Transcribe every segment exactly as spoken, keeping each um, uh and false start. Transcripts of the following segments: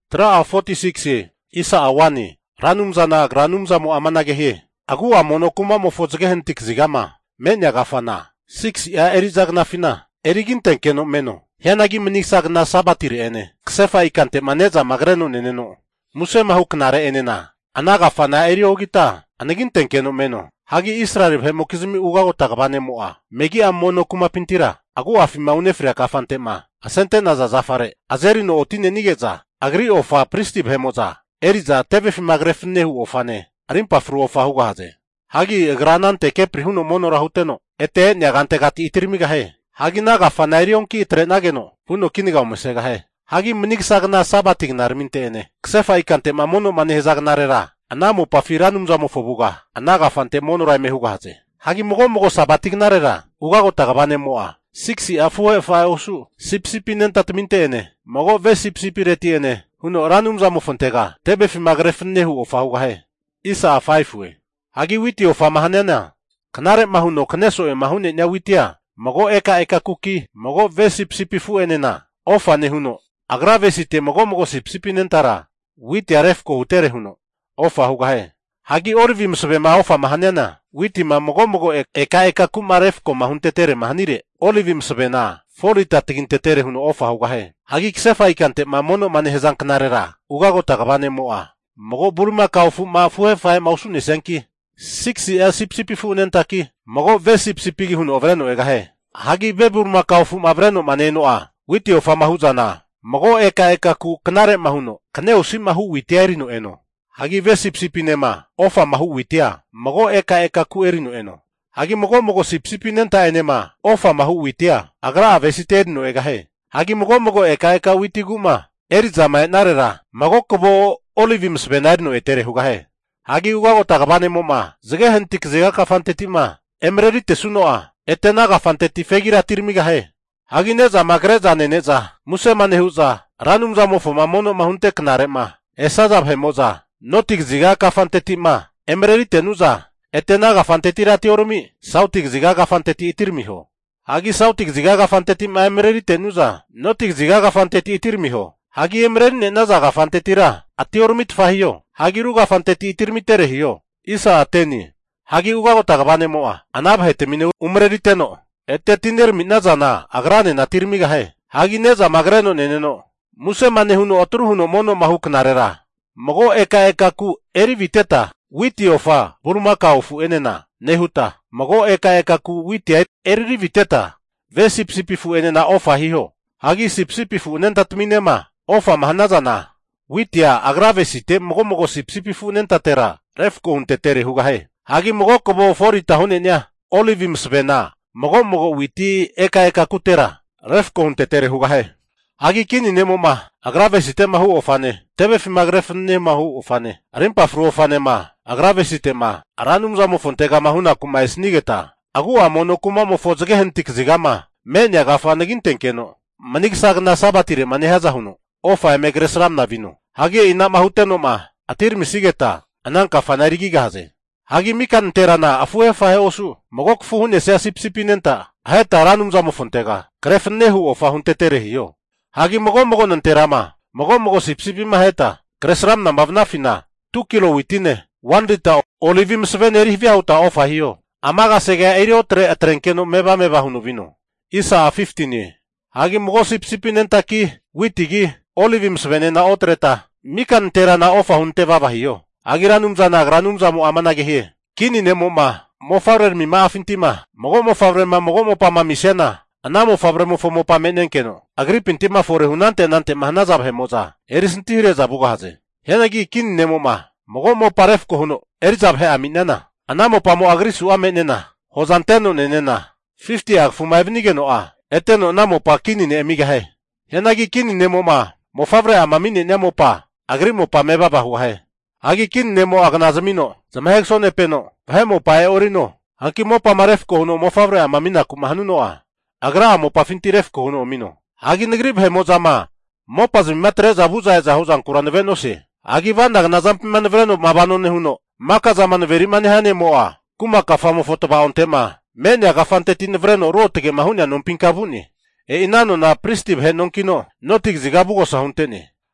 Tra a forty-six isa awani ranum zana granum zamu amanagehe agu amono kuma mo fozgehen tikzigama menya gafana six ya erizagna fina erigin tenkeno meno yanagi minisagna sabatiri ene ksefa ikante maneza magreno neneno muse mahuknare enena anaga fana eriogita anagin tenkeno meno hagi Israel hemokizmi ugago tagbane moa megi amono kuma pintira agu afima unefria kafantema asente naza zafare azeri no otine nigeza agri ofa pristi hemoza eriza tevef magrefnehu ofane arimpa fru ofa hugaze hagi granante kepri huno mono rahuteno ete nyagante gati itirmiga he hagi naga fanairionki trenageno huno kiniga umesega he hagi mnigsagna sabatig narminte ene ksefa ikante mamono manezagnarera anamo pafiranum zamo fobuga anaga fante mono raime hugaze hagi mogo mogo sabatig narera ugago tagabane moa siksi afue fa osu sipsipinen tatminte ene mogo ve sipsipireti ene huno ranum zamo fontega tebe fi magrefnehu ofa hugahe isa afaifue hagi witi ofa mahanena knare mahuno kneso e mahune nya witia mogo eka eka kuki mogo ve sipsipifu enena ofa ne huno agrave site mogo mogo sipsipinen tara witi arefko utere huno ofa hugahe hagi orvim sobe ma ofa mahanena witi ma mogo mogo eka eka kumarefko mahuntetere mahanire olivim sobe na forita tigintetere huno ofa hugahe hagi ksefa ikante ma mono manehezan knarera ugago tagabane moa mogo burma kaufu ma fuhe fae mausuni senki siksi el sipsipifu nentaki mogo ve sipsipigi huno ovreno egahe hagi ve burma kaufu ma vreno manenoa witi ofa mahuzana mogo eka eka ku knare mahuno kneo simahu witiarino eno hagi ve sipsipinema ofa mahu witia mogo eka eka ku erino eno hagi mogo mogo sipsipinenta enema ofa mahu witia agra avesiterino egahe hagi mogo mogo eka eka witiguma erizama narera mogo kobo olivim sbenarino etere hugahe hagi ugago tagabane moma zege hentik zega kafantetima emrerite sunoa etena gafanteti fegira tirmigahe hagi neza magreza neneza muse manehuza ranum zamofo mamono mahunte knarema esazab hemoza notik ziga kafanteti ma emrerite nuza etena gafanteti rati oromi sautik ziga kafanteti itirmiho hagi sautik ziga kafanteti ma emrerite nuza notik ziga kafanteti itirmiho hagi emrerine naza gafantetira ati oromit fahiyo hagi ruga fanteti itirmitere hiyo isa ateni hagi ugago tagabane moa anabhete mine umreriteno ete tiner minazana agrane na tirmiga he hagi neza magreno neneno muse manehuno otruhuno mono mahuknarera mogo eka eka ku eri viteta witi ofa burma kaufu enena nehuta mogo eka eka ku witi eri viteta ve sipsipifu enena ofa hiyo hagi sipsipifu nentatminema ofa mahanazana witia agrave site mogo mogo sipsipifu nentatera refko huntetere hugahe hagi mogo kobo forita hunenya olivim svena mogo mogo witi eka eka kutera refko huntetere hugahe hagi kini nemo ma agrave site mahu ofane tebe fimagrefne mahu ofane arimpa fru ofane ma agrave site ma aranum zamo fontega mahuna kuma esnigeta agu amono kuma mo fozge hentik zigama menya gafane gintenkeno manigsagna sabatire manehaza huno ofa emegresram na vino hagi ina mahuteno ma atir misigeta ananka fanarigi gaze hagi mikan terana afue fahe osu mogok fuhune se sipsipinenta heta ranum zamo fontega krefnehu ofa huntetere hiyo hagi mogo mogo nanterama mogo mogo sipsipi maheta kresram na mavnafina two kilo witine one liter olivim sveneri viauta ofa hiyo amaga sega erio tre atrenkeno meba meba hunu vino isa fifteen hagi mogo sipsipinenta ki witigi olivim svenena otreta mikan terana ofa hunte baba hiyo agiranum zana granum zamu amanage kini nemo ma mo favrer mi ma afintima mogo mo favrer ma mogo mo pa mamisena anamo favrer mo fo mo pa menenkeno agripintima fore hunante nante mahnazab hemoza erisntire zabuga haze henagi kini nemo ma mogo mo paref ko huno erizab he aminana anamo pa mo agrisu amenena hozanteno nenena fifty ag fumaivnigeno a eteno namo pa kini ne emiga he henagi kini nemo ma mo favre amamine nemo pa agri mo pa meba bahuahe hagi kin nemo agnazamino zamahexone peno hemo pa e orino haki mo pa marefko huno mo favre amamina kumahanuno a agra mo pa fintirefko huno mino hagi negrib hemo zama mo pa zmimatre zabuza e zahuzan kuranveno se hagi vanda agnazampiman vreno mabanone huno maka zaman verimane hane mo a kuma kafamo fotoba ontema menya gafantetin vreno rotege mahunya nompinkavuni e inano na pristib he nonkino notik zigabugo sahuntene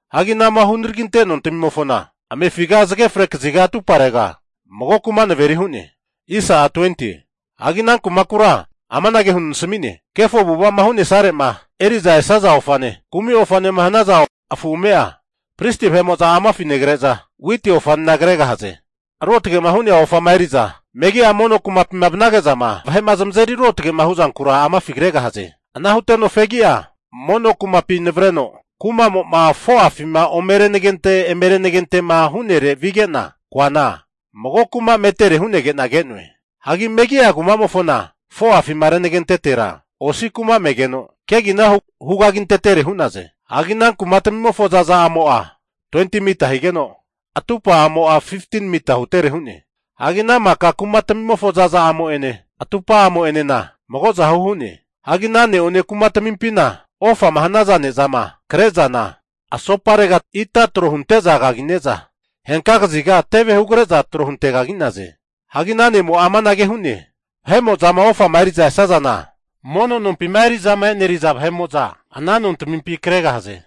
Hagina mahunirginte non timimofona. Ame figa zage frek ziga tu parega. Mogo kuma ne veri huni. Isa twenty. Hagina kumakura. Amanage hun semini. Kefo buba mahuni sare ma. Eriza esaza ofane. Kumi ofane mahanaza afumea. Pristi hemoza ama finegreza. Witi ofan nagrega haze. Rotge mahuni ofama eriza. Megi amono kumapimabnageza ma. Vahemazamzeri rotge mahuzan kura ama figrega haze. Anahuteno fegia. Mono kumapi nevreno. Kuma mo ma fo afima omerenegente emerenegente ma hunere vigena. Kwana. Mogo kuma metere hunegena genwe. Hagi megia kumamofona. Fo afimarenegente tera. Osi kuma megeno. Kegina hu hugaginte tere hunaze. Haginan kumatemimofo zaza amoa. twenty mita higeno. Atupa amoa fifteen mita hutere huni. Hagina maka kumatemimofo zaza amo ene. Atupa amo ene na. Mogo zahu huni. Hagina ne one kumatemimpina. Ofa mahanaza ne zama. Kreza na. Asoparega ita trohunteza gagineza. Henkagziga teve hugreza trohuntega ginaze. Hagina ne mo amanage huni. Hemo zama ofa mairiza esazana. Mono non pi mairiza ma enerizab hemo za. Ananon tumimpi krega haze.